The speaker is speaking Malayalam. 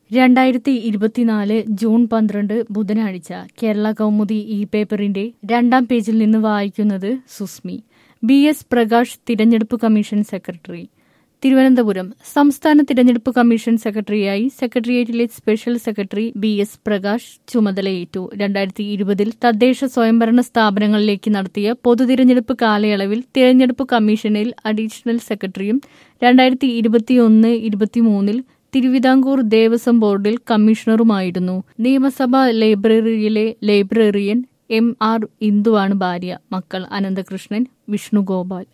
2024 ജൂൺ 12 ബുധനാഴ്ച കേരള കൗമുദി ഈ പേപ്പറിന്റെ 2ാം പേജിൽ നിന്ന് വായിക്കുന്നത് സുസ്മി. BS പ്രകാശ് തിരഞ്ഞെടുപ്പ് കമ്മീഷൻ സെക്രട്ടറി. തിരുവനന്തപുരം സംസ്ഥാന തിരഞ്ഞെടുപ്പ് കമ്മീഷൻ സെക്രട്ടറിയായി സെക്രട്ടേറിയറ്റിലെ സ്പെഷ്യൽ സെക്രട്ടറി BS പ്രകാശ് ചുമതലയേറ്റു. 2020 തദ്ദേശ സ്വയംഭരണ സ്ഥാപനങ്ങളിലേക്ക് നടത്തിയ പൊതുതിരഞ്ഞെടുപ്പ് കാലയളവിൽ തിരഞ്ഞെടുപ്പ് കമ്മീഷനിൽ അഡീഷണൽ സെക്രട്ടറിയും 2021-23 തിരുവിതാംകൂർ ദേവസ്വം ബോർഡിൽ കമ്മീഷണറുമായിരുന്നു. നിയമസഭാ ലൈബ്രറിയിലെ ലൈബ്രറിയൻ MR ഇന്ദുവാണ് ഭാര്യ. മക്കൾ അനന്തകൃഷ്ണൻ, വിഷ്ണുഗോപാൽ.